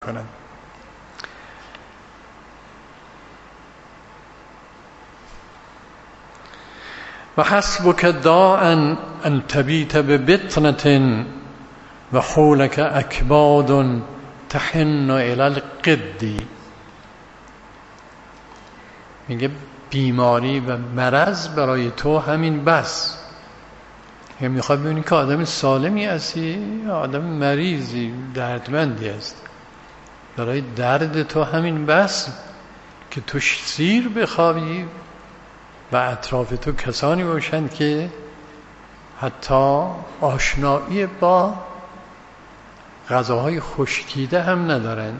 کنند. و حسبک داعا ان تبیت ببطنة و حولک اکباد تحن الی القد. میگه بیماری و مرض برای تو همین بس. میخواد ببینی که آدم سالمی هستی یا آدم مریضی دردمندی هست. برای درد تو همین بس که تو سیر بخوابی و اطراف تو کسانی باشند که حتی آشنایی با غذاهای خشکیده هم ندارند.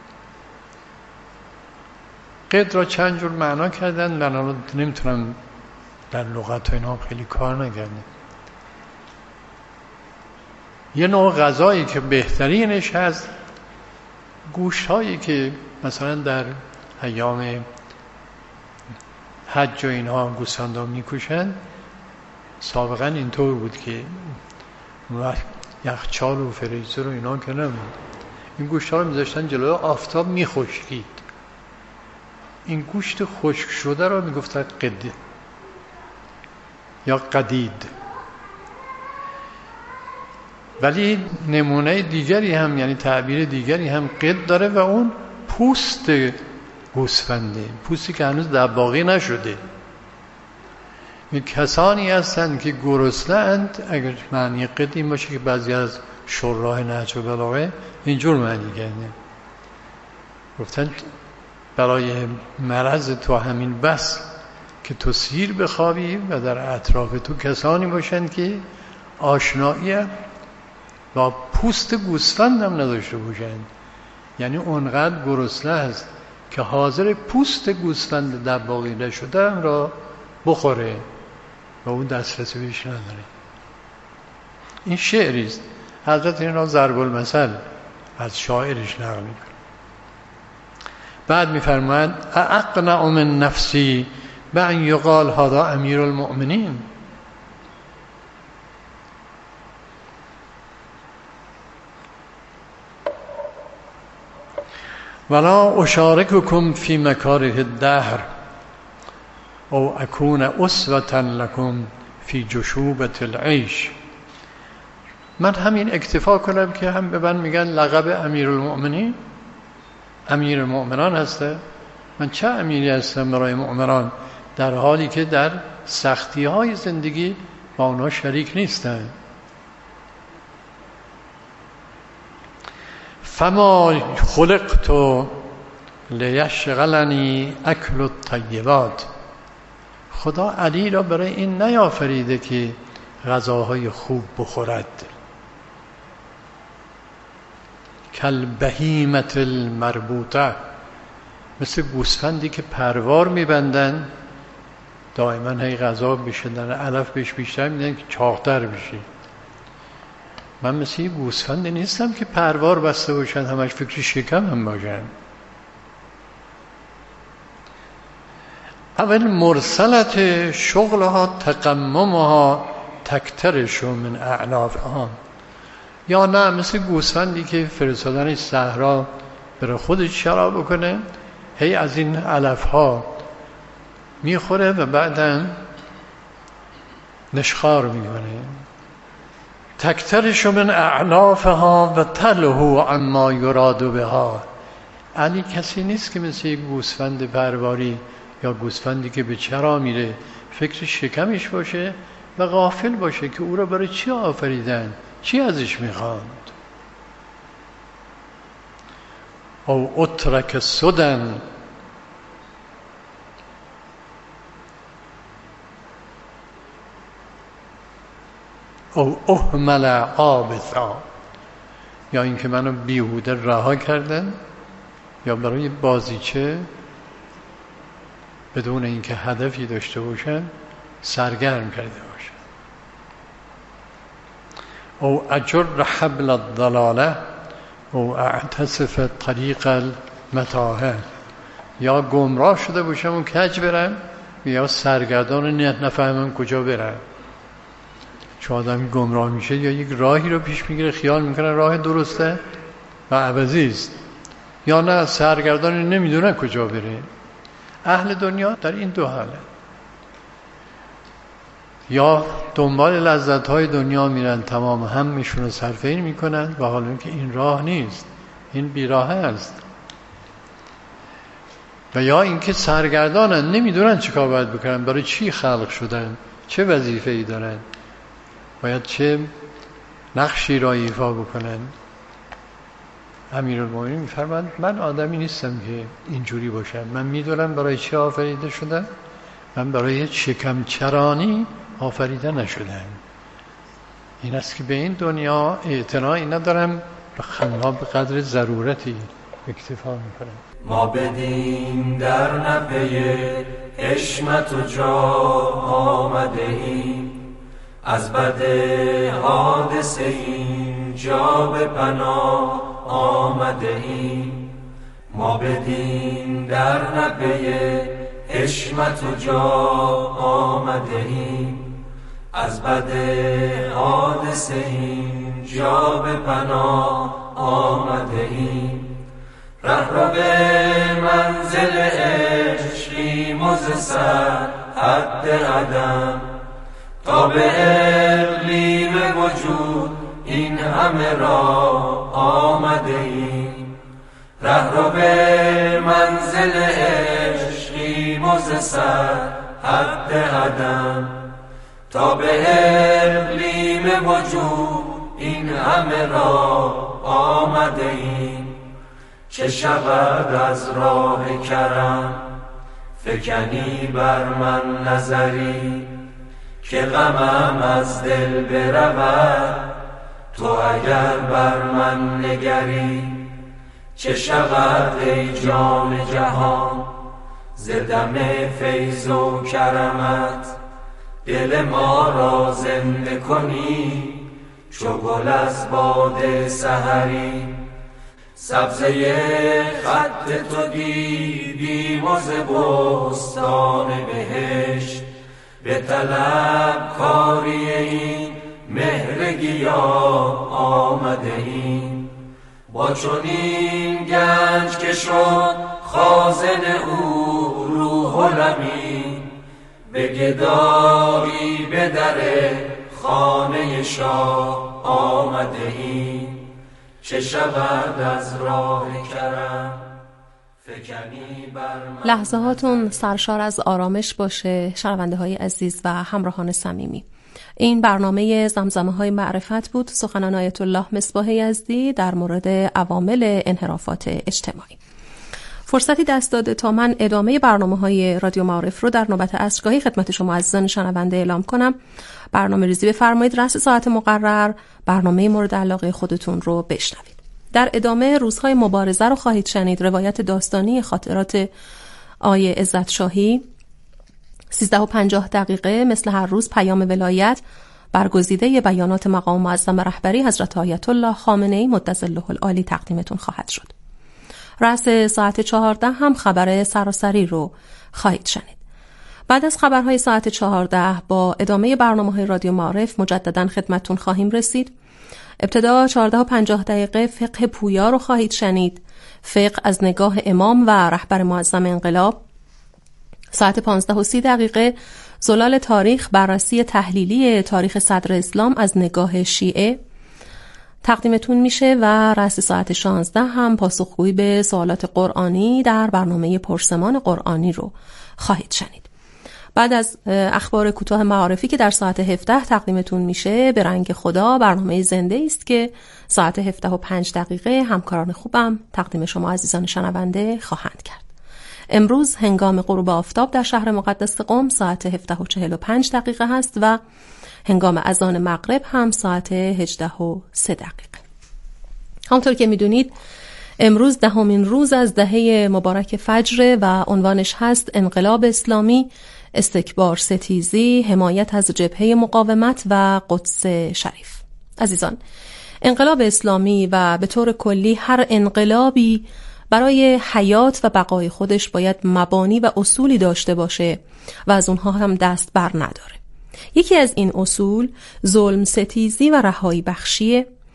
قد را چند جور معنا کردن، من الان نمیتونم در لغت و اینا خیلی کار نکردم. یه نوع غذایی که بهترینش هست گوشت هایی که مثلا در ایام حج و اینها گوسفندا میکشن. سابقا اینطور بود که یخچال و فریزر و اینا که نبود، این گوشت ها رو میذاشتن جلوی آفتاب میخشکید. این گوشت خشک شده رو میگفتن قد یا قدید. ولی نمونه دیگری هم، یعنی تعبیر دیگری هم قد داره و اون پوست گوسفنده، پوستی که هنوز دباغی نشده. این کسانی هستند که گرسنه‌اند. اگر معنی قد این باشه که بعضی از شراح نهج البلاغه اینجور معنی کرده، گفتن برای مرض تو همین بس که تو سیر بخوابی و در اطراف تو کسانی باشند که آشنایی با پوست گوسفند هم نداشته باشند. یعنی اونقدر گرسنه است که حاضر پوست گوسفند دباغی نشده هم را بخوره و اون دسترسی بهش نداره. این شعری است. حضرت این را ضرب المثل از شاعرش نقل میکنه. بعد میفرماید اقنع من نفسی بأن یقال هذا امیر المؤمنین. ولا اشارککم فی مکاره الدهر او اکون اسوة لکم فی جشوبة العیش. من همین اکتفا کنم که هم به من میگن لقب امیر المؤمنین، امیر المؤمنان هسته. من چه امیری هستم برای مؤمنان در حالی که در سختی های زندگی با اونا شریک نیستن. فما خلقت لیشغلنی اکل الطیبات. خدا علی را برای این نیافریده که غذاهای خوب بخورد. کالبهیمة المربوطه، مثل گوسفندی که پروار میبندن دائما هی غذا بشه، در علف بهش بیشتر میدن که چاق‌تر بشه. من مثل یه گوسفندی نیستم که پروار بسته باشن همش فکر شکم هم باشن. اول مرسلت شغلها تقممها تکترش من اعنافها. یا نه مثل گوسفندی که فرستادنش صحرا برای خودش شراب بکنه، هی از این علف ها میخوره و بعداً نشخار میکنه. تکترش من اعنافها و تلهو عما یراد بها. علی کسی نیست که مثل یک گوسفند پرواری یا گوسفندی که به چرا میره فکر شکمش باشه و غافل باشه که او را برای چی آفریدن، چی ازش میخواند. او اترک سدن، او اهمل عابثا، یا اینکه منو بیهوده رها کردن یا برای بازیچه بدون اینکه هدفی داشته باشن سرگرم کرده باشن. او اجر حبل الضلاله او اعتصف طریق المتاهه، یا گمراه شده باشم و کج برم یا سرگردان نفهمم کجا برم. چون آدم گمراه میشه یا یک راهی رو پیش میگیره خیال میکنه راه درسته و عوضی است، یا نه سرگردان نمیدونن کجا بره. اهل دنیا در این دو حاله، یا دنبال لذت‌های دنیا میرن، تمام همشون رو صرف این میکنن و حالا که این راه نیست، این بیراه است. و یا اینکه سرگردانن، نمیدونن چیکار باید بکنن، برای چی خلق شدن، چه وظیفه‌ای دارن، باید چه نقشی را ایفا بکنن. امیرالمومنین میفرماند من آدمی نیستم که اینجوری باشم، من میدونم برای چه آفریده شدم، من برای شکمچرانی آفریده نشدم. این است که به این دنیا اعتنایی ندارم، خنها به قدر ضرورتی اکتفا میکنم. ما بدین در نفی حشمت و جا آمده ایم، از بد حادثه این جا به پناه آمده ایم. ما بدین در نفی حشمت و جا آمده ایم، از بد حادثه این جا به پناه آمده ایم. رهرو به منزل عشقیم و ز سر حد عدم، تا به اقلیم وجود این همه را آمده ایم. رهرو به منزل عشقیم و ز سر حد عدم، تا به اقلیم وجود این همه را آمده ایم. چه شود از راه کرم فکنی بر من نظری، که غمم از دل برود تو اگر بر من نگری. چه شود ای جان جهان ز دم فیض و کرمت، دل ما را زنده کنی چو گل از باد سحری. سبزه خط تو دیدیم و ز بستان بهشت، به طلب کاری این مهر گیاه آمده ایم. با چنین گنج که شد خازن او روح الامین، به گدایی به در خانه شاه آمده ایم. چه شود از راه کرم فکنی بر من. لحظه هاتون سرشار از آرامش باشه شنونده های عزیز و همراهان صمیمی. این برنامه زمزمه های معرفت بود، سخنان آیت الله مصباح یزدی در مورد عوامل انحرافات اجتماعی. فرصتی دست داده تا من ادامه برنامه های رادیو معارف رو در نوبت عصرگاهی خدمت شما عزیزان شنونده اعلام کنم. برنامه ریزی بفرمایید، رأس ساعت مقرر برنامه مورد علاقه خودتون رو بشنوید. در ادامه روزهای مبارزه رو خواهید شنید، روایت داستانی خاطرات آیه عزت شاهی. 13:50 مثل هر روز پیام ولایت، برگزیده بیانات مقام معظم رهبری حضرت آیت الله خامنه‌ای مدظله العالی تقدیمتون خواهد شد. رأس ساعت 14 هم خبر سراسری رو خواهید شنید. بعد از خبرهای ساعت 14 با ادامه برنامه‌های رادیو معارف مجددا خدمتتون خواهیم رسید. ابتدا 14:50 فقه پویا رو خواهید شنید، فقه از نگاه امام و رهبر معظم انقلاب. ساعت 15:30 زلال تاریخ، بررسی تحلیلی تاریخ صدر اسلام از نگاه شیعه تقدیمتون میشه و رأس ساعت 16 هم پاسخگویی به سوالات قرآنی در برنامه پرسمان قرآنی رو خواهید شنید. بعد از اخبار کوتاه معارفی که در ساعت 17 تقدیمتون میشه، به رنگ خدا برنامه زنده است که ساعت 17:05 همکاران خوبم تقدیم شما عزیزان شنونده خواهند کرد. امروز هنگام غروب آفتاب در شهر مقدس قم ساعت 17:45 هست و هنگام اذان مغرب هم ساعت 18:03. همونطور که میدونید امروز 10مین روز از دهه مبارک فجر و عنوانش هست انقلاب اسلامی، استکبار ستیزی، حمایت از جبهه مقاومت و قدس شریف. عزیزان، انقلاب اسلامی و به طور کلی هر انقلابی برای حیات و بقای خودش باید مبانی و اصولی داشته باشه و از اونها هم دست بر نداره. یکی از این اصول ظلم ستیزی و رهایی بخشیه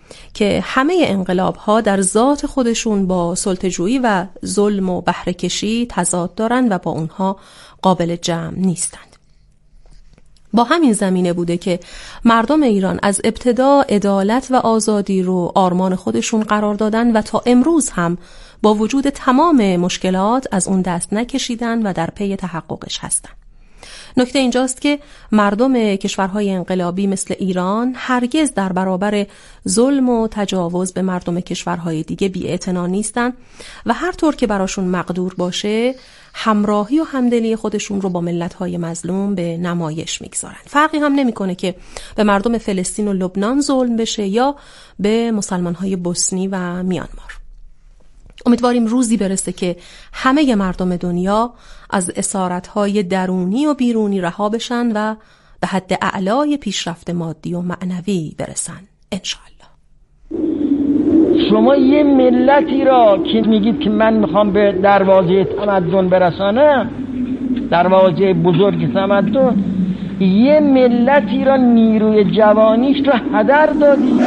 که همه انقلاب‌ها در ذات خودشون با سلطه‌جویی و ظلم و بهره‌کشی تضاد دارن و با اونها قابل جمع نیستند. با همین زمینه بوده که مردم ایران از ابتدا عدالت و آزادی رو آرمان خودشون قرار دادن و تا امروز هم با وجود تمام مشکلات از اون دست نکشیدن و در پی تحققش هستن. نکته اینجاست که مردم کشورهای انقلابی مثل ایران هرگز در برابر ظلم و تجاوز به مردم کشورهای دیگه بی‌اعتنا نیستن و هر طور که براشون مقدور باشه همراهی و همدلی خودشون رو با ملت‌های مظلوم به نمایش میگذارن. فرقی هم نمی‌کنه که به مردم فلسطین و لبنان ظلم بشه یا به مسلمان‌های بوسنی و میانمار. امیدواریم روزی برسه که همه مردم دنیا از اسارت‌های درونی و بیرونی رها بشن و به حد اعلای پیشرفت مادی و معنوی برسن انشاءالله. شما یه ملتی را که میگید که من میخوام به دروازه تمدن برسانم، دروازه بزرگ تمدن، یه ملتی را نیروی جوانیش را هدر دادید.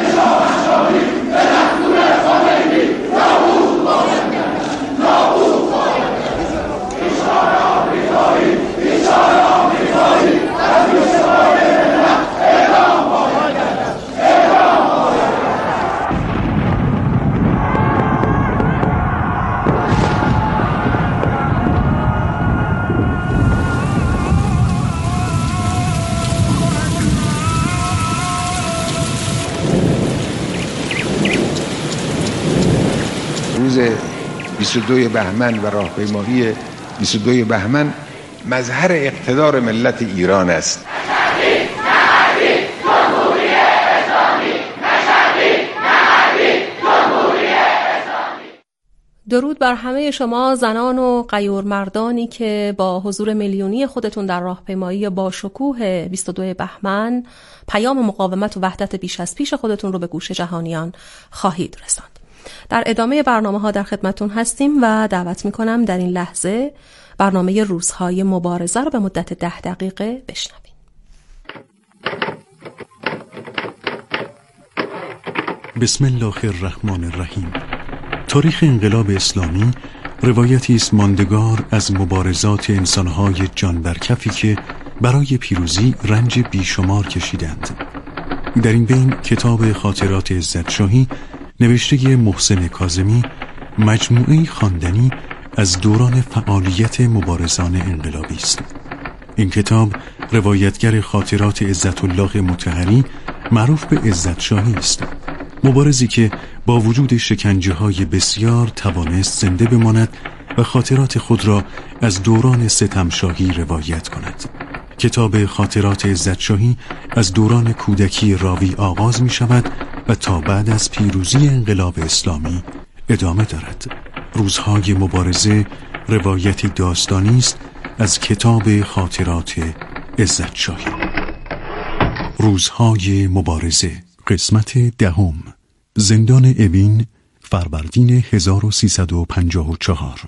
روز 22 بهمن و راهپیمایی 22 بهمن مظهر اقتدار ملت ایران است. درود بر همه شما زنان و غیور مردانی که با حضور میلیونی خودتون در راهپیمایی با شکوه 22 بهمن پیام مقاومت و وحدت بیش از پیش خودتون رو به گوش جهانیان خواهید رساند. در ادامه برنامه‌ها در خدمتون هستیم و دعوت می‌کنم در این لحظه برنامه روزهای مبارزه رو به مدت 10 دقیقه بشنوید. بسم الله الرحمن الرحیم. تاریخ انقلاب اسلامی روایتی است ماندگار از مبارزات انسان‌های جان بر کفی که برای پیروزی رنج بیشمار کشیدند. در این بین کتاب خاطرات عزت شاهی نوشته محسن کاظمی مجموعه خواندنی از دوران فعالیت مبارزان انقلابی است. این کتاب روایتگر خاطرات عزت الله مطهری معروف به عزت شاهی است، مبارزی که با وجود شکنجه‌های بسیار توانست زنده بماند و خاطرات خود را از دوران ستمشاهی روایت کند. کتاب خاطرات عزت شاهی از دوران کودکی راوی آغاز می شود و تا بعد از پیروزی انقلاب اسلامی ادامه دارد. روزهای مبارزه روایتی داستانی است از کتاب خاطرات عزت شاهی. روزهای مبارزه قسمت 10 زندان اوین فروردین 1354.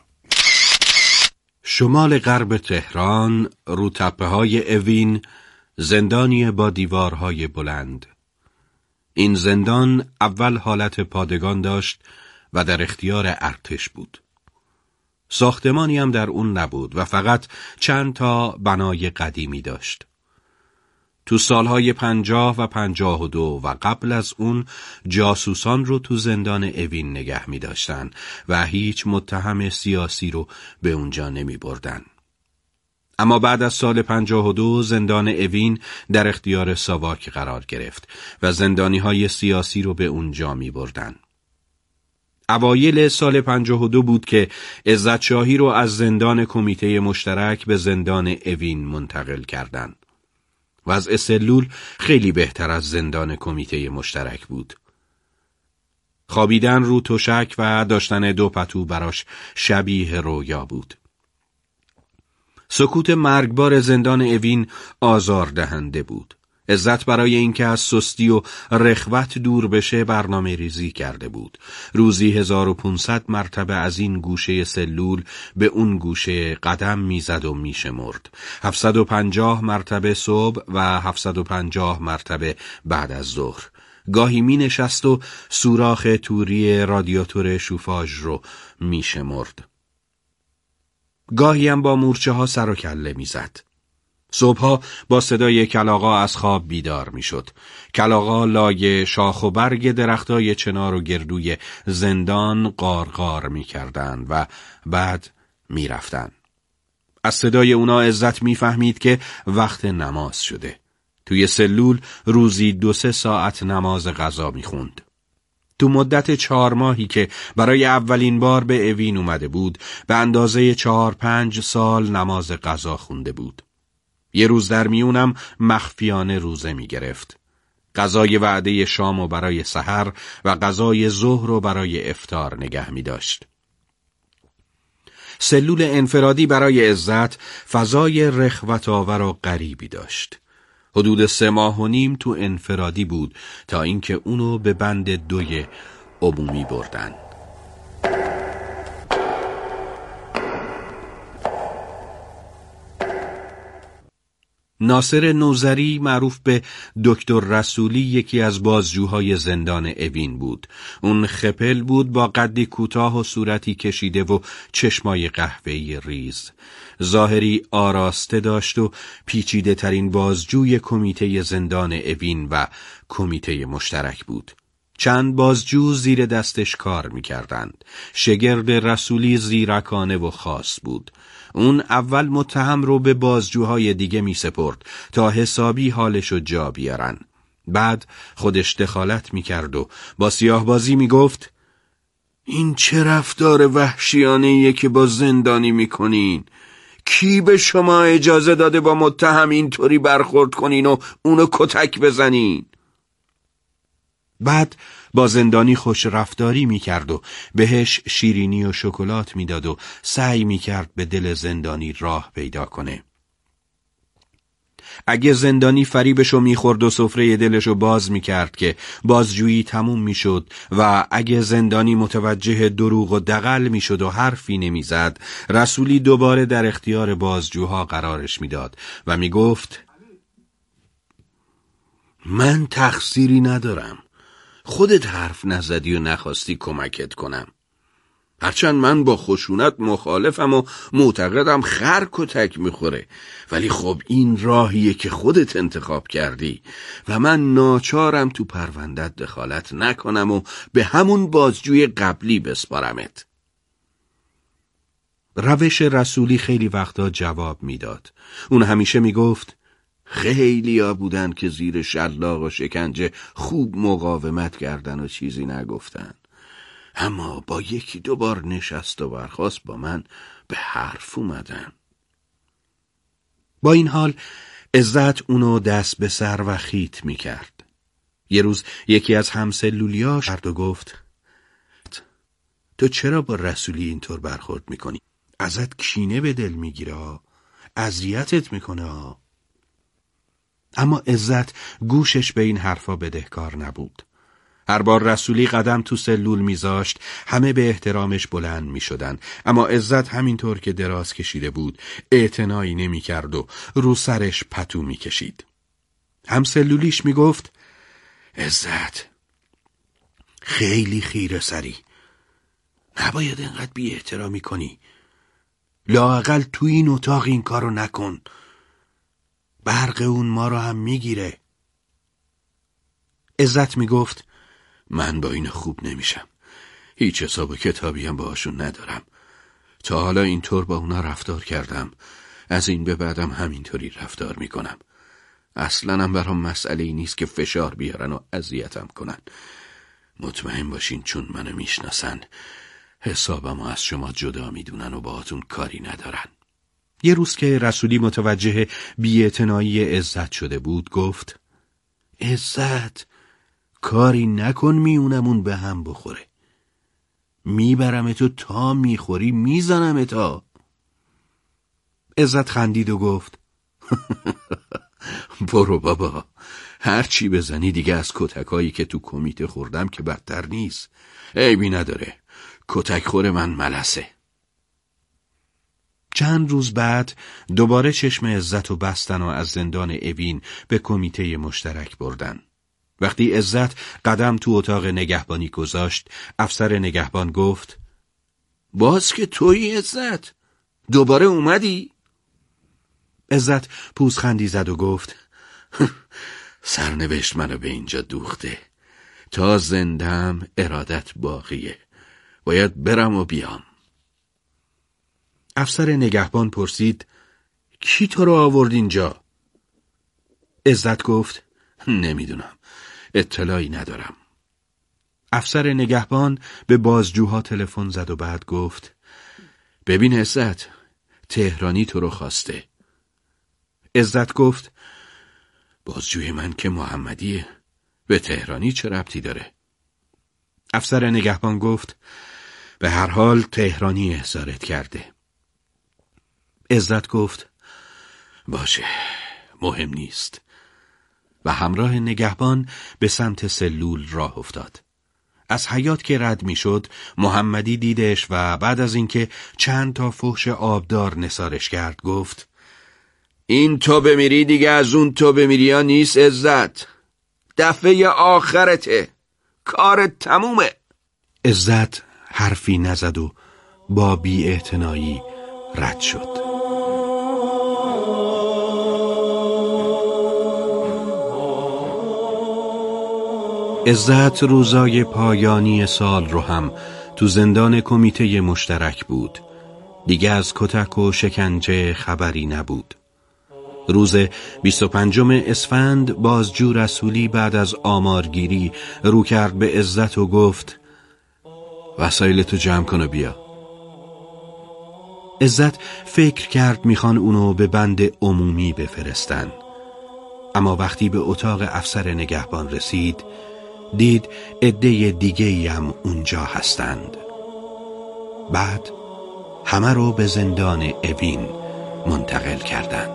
شمال غرب تهران رو تپه‌های اوین زندانی با دیوارهای بلند. این زندان اول حالت پادگان داشت و در اختیار ارتش بود. ساختمانی هم در اون نبود و فقط چند تا بنای قدیمی داشت. تو سالهای 50 و 52 و قبل از اون جاسوسان رو تو زندان اوین نگه می داشتن و هیچ متهم سیاسی رو به اونجا نمی بردن. اما بعد از سال 52 زندان اوین در اختیار ساواک قرار گرفت و زندانی‌های سیاسی رو به اونجا می بردن. اوایل سال 52 بود که عزت شاهی رو از زندان کمیته مشترک به زندان اوین منتقل کردند. وضع سلول خیلی بهتر از زندان کمیته مشترک بود. خوابیدن رو تشک و داشتن 2 پتو براش شبیه رویا بود. سکوت مرگبار زندان اوین آزاردهنده بود. عزت برای اینکه از سستی و رخوت دور بشه برنامه ریزی کرده بود. روزی 1500 مرتبه از این گوشه سلول به اون گوشه قدم میزد و میشمرد. 750 مرتبه صبح و 750 مرتبه بعد از ظهر. گاهی می نشست و سوراخ توری رادیاتور شوفاژ رو می شمرد. گاهی هم با مورچه ها سر و کله می زد. صبحها با صدای کلاغا از خواب بیدار می شد. کلاغا لای شاخ و برگ درختای چنار و گردوی زندان قارقار می کردن و بعد می رفتن. از صدای اونا عزت می فهمید که وقت نماز شده. توی سلول روزی 2-3 ساعت نماز غذا می خوند. تو مدت 4 ماهی که برای اولین بار به اوین اومده بود، به اندازه 4-5 سال نماز غذا خونده بود. یه روز در میونم مخفیانه روزه می گرفت. غذای وعده شام رو برای سحر و غذای ظهر رو برای افطار نگه می داشت. سلول انفرادی برای عزت فضای رخوت‌آور و غریبی داشت. حدود 3 ماه و نیم تو انفرادی بود تا اینکه اونو به بند 2 عمومی بردن. ناصر نوذری معروف به دکتر رسولی یکی از بازجوهای زندان اوین بود. اون خپل بود با قدی کوتاه و صورتی کشیده و چشمای قهوه‌ای ریز. ظاهری آراسته داشت و پیچیده ترین بازجوی کمیته زندان اوین و کمیته مشترک بود. چند بازجو زیر دستش کار می‌کردند. شگرد رسولی زیرکانه و خاص بود. اون اول متهم رو به بازجوهای دیگه می سپرد تا حسابی حالشو جا بیارن. بعد خودش دخالت می کرد و با سیاه‌بازی می گفت این چه رفتار وحشیانه‌ایه که با زندانی می کنین؟ کی به شما اجازه داده با متهم اینطوری برخورد کنین و اونو کتک بزنین؟ بعد با زندانی خوش رفتاری می کرد و بهش شیرینی و شکلات می داد و سعی می کرد به دل زندانی راه پیدا کنه. اگه زندانی فریبشو می خورد و سفره دلشو باز می کرد که بازجویی تموم می شد و اگه زندانی متوجه دروغ و دغل می شد و حرفی نمی زد، رسولی دوباره در اختیار بازجوها قرارش می داد و می گفت من تقصیری ندارم. خودت حرف نزدی و نخواستی کمکت کنم. هرچند من با خشونت مخالفم و معتقدم خر کتک میخوره، ولی خب این راهیه که خودت انتخاب کردی و من ناچارم تو پروندت دخالت نکنم و به همون بازجوی قبلی بسپارمت. روش رسولی خیلی وقتا جواب میداد. اون همیشه میگفت خیلیا بودن که زیر شلاق و شکنجه خوب مقاومت کردن و چیزی نگفتن، اما با 1-2 بار نشست و برخاست با من به حرف اومدن. با این حال عزت اونو دست به سر و خیت می کرد. یه روز یکی از همسلولیاش کرد و گفت تو چرا با رسولی اینطور برخورد میکنی؟ ازت کینه به دل میگیره، اذیتت میکنه. اما عزت گوشش به این حرفا بدهکار نبود. هر بار رسولی قدم تو سلول میذاشت همه به احترامش بلند میشدن، اما عزت همینطور که دراز کشیده بود اعتنایی نمیکرد و رو سرش پتو میکشید. هم سلولیش میگفت عزت خیلی خیره سری، نباید اینقدر بی احترامی کنی، لااقل تو این اتاق این کارو نکن، برق اون ما رو هم میگیره. عزت میگفت من با این خوب نمیشم، هیچ حساب و کتابی هم باهاشون ندارم، تا حالا اینطور با اونا رفتار کردم، از این به بعدم همینطوری رفتار میکنم. اصلاً هم برام مسئله‌ای نیست که فشار بیارن و اذیتم کنن. مطمئن باشین چون منو میشناسن حسابمو از شما جدا میدونن و باهاتون کاری ندارن. یه روز که رسولی متوجه بی‌اعتنایی عزت شده بود گفت عزت کاری نکن میونمون به هم بخوره، میبرمتو تا میخوری میزنمتا. عزت خندید و گفت برو بابا، هر چی بزنی دیگه از کتکایی که تو کمیته خوردم که بدتر نیست، عیبی نداره، کتک خور من ملسه. چند روز بعد دوباره چشم عزت و بستن و از زندان اوین به کمیته مشترک بردن. وقتی عزت قدم تو اتاق نگهبانی گذاشت، افسر نگهبان گفت: باز که تویی عزت؟ دوباره اومدی؟ عزت پوزخندی زد و گفت: سرنوشت منو به اینجا دوخته. تا زندم ارادت باقیه. باید برم و بیام. افسر نگهبان پرسید: کی تو رو آورد اینجا؟ عزت گفت: نمیدونم، اطلاعی ندارم. افسر نگهبان به بازجوها تلفن زد و بعد گفت: ببین عزت، تهرانی تو رو خواسته. عزت گفت: بازجوی من که محمدیه، به تهرانی چه ربطی داره؟ افسر نگهبان گفت: به هر حال تهرانی احضارت کرده. عزت گفت: باشه، مهم نیست. و همراه نگهبان به سمت سلول راه افتاد. از حیاط که رد می شد، محمدی دیدش و بعد از اینکه چند تا فحش آبدار نثارش کرد گفت: این تو بمیری دیگه از اون تو بمیری ها نیست عزت. دفعه آخرته، کارت تمومه. عزت حرفی نزد و با بی‌اعتنایی رد شد. عزت روزای پایانی سال رو هم تو زندان کمیته مشترک بود. دیگه از کتک و شکنجه خبری نبود. روز 25 اسفند بازجو رسولی بعد از آمارگیری رو کرد به عزت و گفت: وسایلتو جمع کن و بیا. عزت فکر کرد میخوان اونو به بند عمومی بفرستن، اما وقتی به اتاق افسر نگهبان رسید دید عده دیگه‌ای هم اونجا هستند. بعد همه رو به زندان اوین منتقل کردند.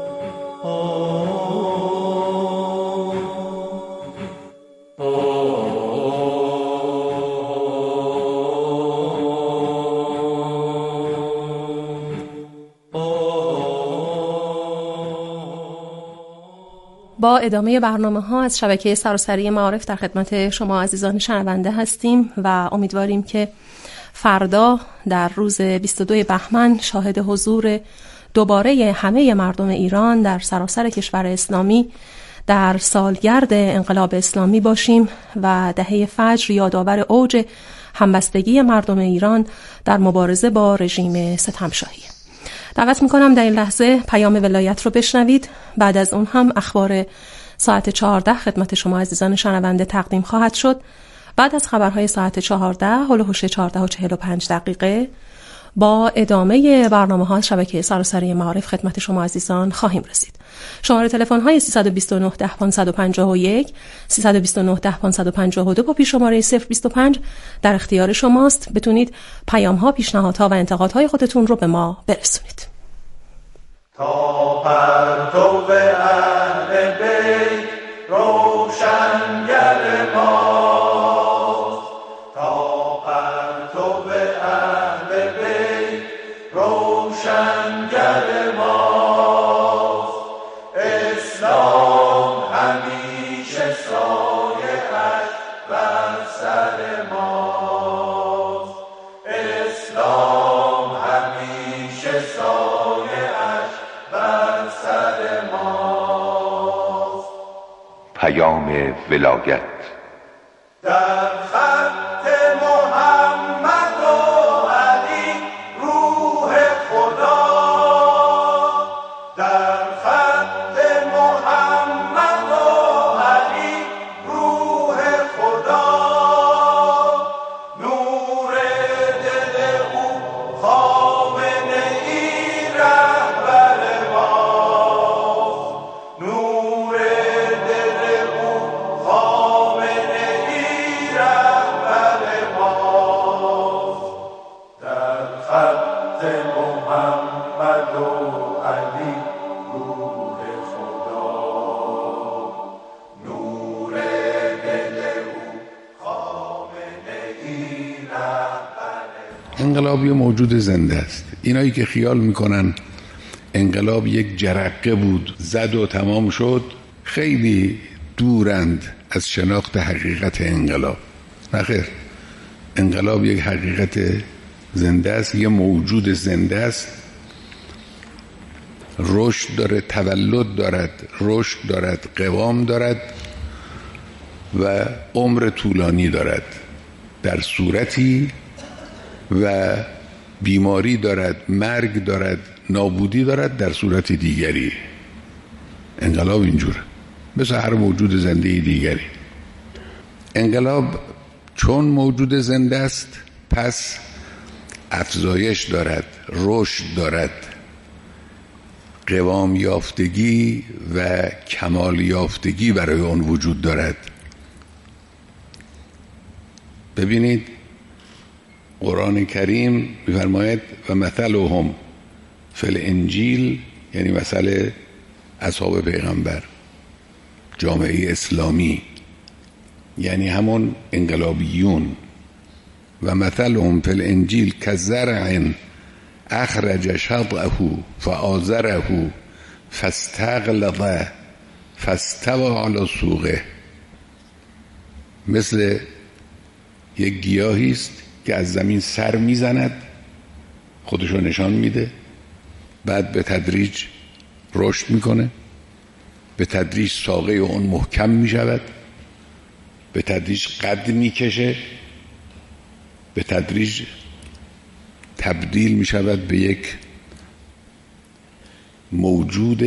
با ادامه برنامه‌ها از شبکه سراسری معارف در خدمت شما عزیزان شنونده هستیم و امیدواریم که فردا در روز 22 بهمن شاهد حضور دوباره همه مردم ایران در سراسر کشور اسلامی در سالگرد انقلاب اسلامی باشیم و دهه فجر یادآور اوج همبستگی مردم ایران در مبارزه با رژیم ستمشاهی. دعوت میکنم در این لحظه پیام ولایت رو بشنوید. بعد از اون هم اخبار ساعت 14 خدمت شما عزیزان شنونده تقدیم خواهد شد. بعد از خبرهای ساعت 14 هولوش 14:45 با ادامه برنامه‌ها شبکه سراسری معارف خدمت شما عزیزان خواهیم رسید. شماره تلفن‌های 329 10 551 329 10 552 با پیش شماره 025 در اختیار شماست. بتونید پیام‌ها، پیشنهادها و انتقادهای خودتون رو به ما برسونید. تا پرتو اهل بیت روشنگر ماست، تا پرتو اهل بیت روشنگر ماست. اسلام همیشه سایه‌اش بر سر ماست. اسلام همیشه سایه‌اش بر سر ماست. پیام ولایت در خط محمد و علی روح خدا، در خط محمد و علی روح خدا. نور دل او خامنه ای رهبر ماست. نور دل او خامنه ای رهبر ماست. در خط محمد و علی روح خدا. نور دل او خامنه ای رهبر. انقلابی موجود زنده است. اینایی که خیال میکنن انقلاب یک جرقه بود زد و تمام شد خیلی دورند از شناخت حقیقت انقلاب. نخیر، انقلاب یک حقیقت زنده است، یه موجود زنده است، رشد داره، تولد دارد، رشد دارد، قوام دارد و عمر طولانی دارد در صورتی و بیماری دارد، مرگ دارد، نابودی دارد در صورت دیگری. انقلاب اینجوره، مثل هر موجود زنده دیگری. انقلاب چون موجود زنده است پس افزایش دارد، رشد دارد، قوام یافتگی و کمال یافتگی برای اون وجود دارد. ببینید قرآن کریم می‌فرماید و مثلهم فی الانجیل، یعنی مثل اصحاب پیغمبر، جامعه اسلامی، یعنی همون انقلابیون. و مثلهم فی الانجیل کزرع اخرج شطأه فآزره فاستغلظ فاستوى علی سوقه. مثل یک گیاهی است که از زمین سر میزند، خودشو نشان میده، بعد به تدریج رشد میکنه، به تدریج ساقه اون محکم میشود، به تدریج قد میکشه، به تدریج تبدیل میشود به یک موجود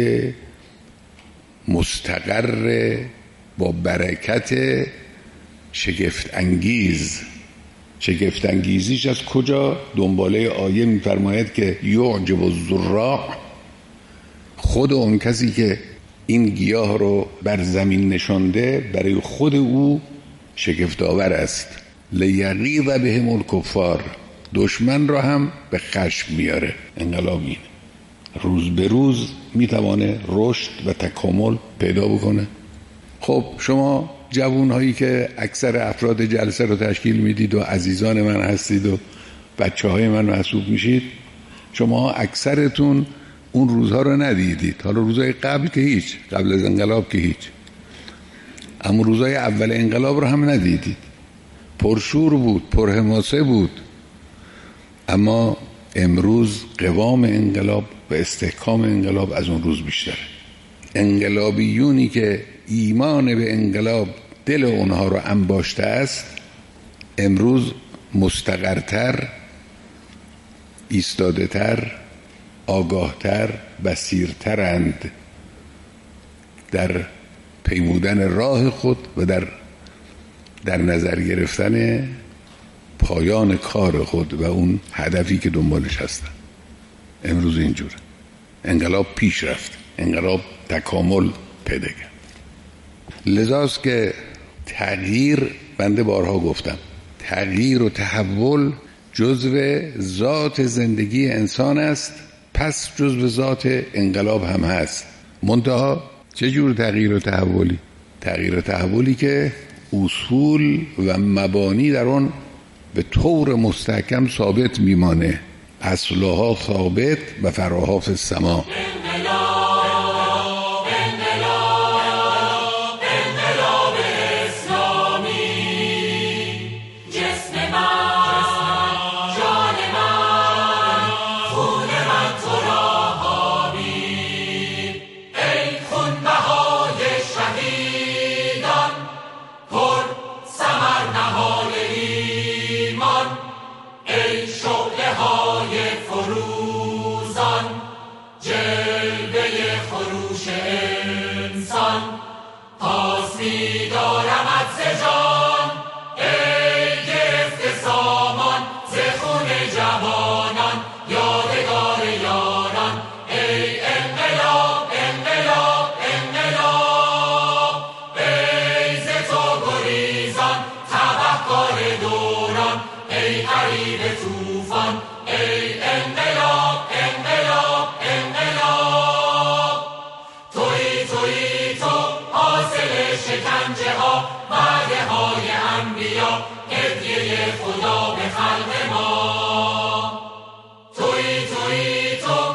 مستقر با برکت شگفت انگیز. شگفت انگیزیش از کجا؟ دنباله آیه میفرماید که یعجب الزراع، خود اون کسی که این گیاه رو بر زمین نشانده برای خود او شگفت آور است. لیغیظ بهم الکفار، دشمن را هم به خشم میاره. انقلاب این روز به روز میتوانه رشد و تکامل پیدا بکنه. خب شما جوانهایی که اکثر افراد جلسه رو تشکیل میدید و عزیزان من هستید و بچه های من محسوب میشید، شما اکثرتون اون روزها رو ندیدید. حالا روزهای قبل که هیچ، قبل از انقلاب که هیچ، اما روزهای اول انقلاب رو هم ندیدید. پرشور بود، پرحماسه بود. اما امروز قوام انقلاب و استحکام انقلاب از اون روز بیشتره. انقلابیونی که ایمان به انقلاب دل اونها رو انباشته است امروز مستقرتر، ایستاده‌تر، آگاهتر، بصیرترند در پیمودن راه خود و در نظر گرفتن پایان کار خود و اون هدفی که دنبالش هستن. امروز اینجوره. انقلاب پیش رفت، انقلاب تکامل پیدا کرد. لذاست که تغییر، بنده بارها گفتم، تغییر و تحول جزو ذات زندگی انسان است، پس جزو ذات انقلاب هم هست. منتها چه جور تغییر و تحولی؟ تغییر و تحولی که اصول و مبانی در آن به طور مستحکم ثابت میمانه. اصلها ثابت و فراها فی السما.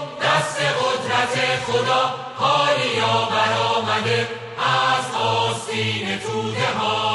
خدا حالیا برآمده از آستین سینه توده ها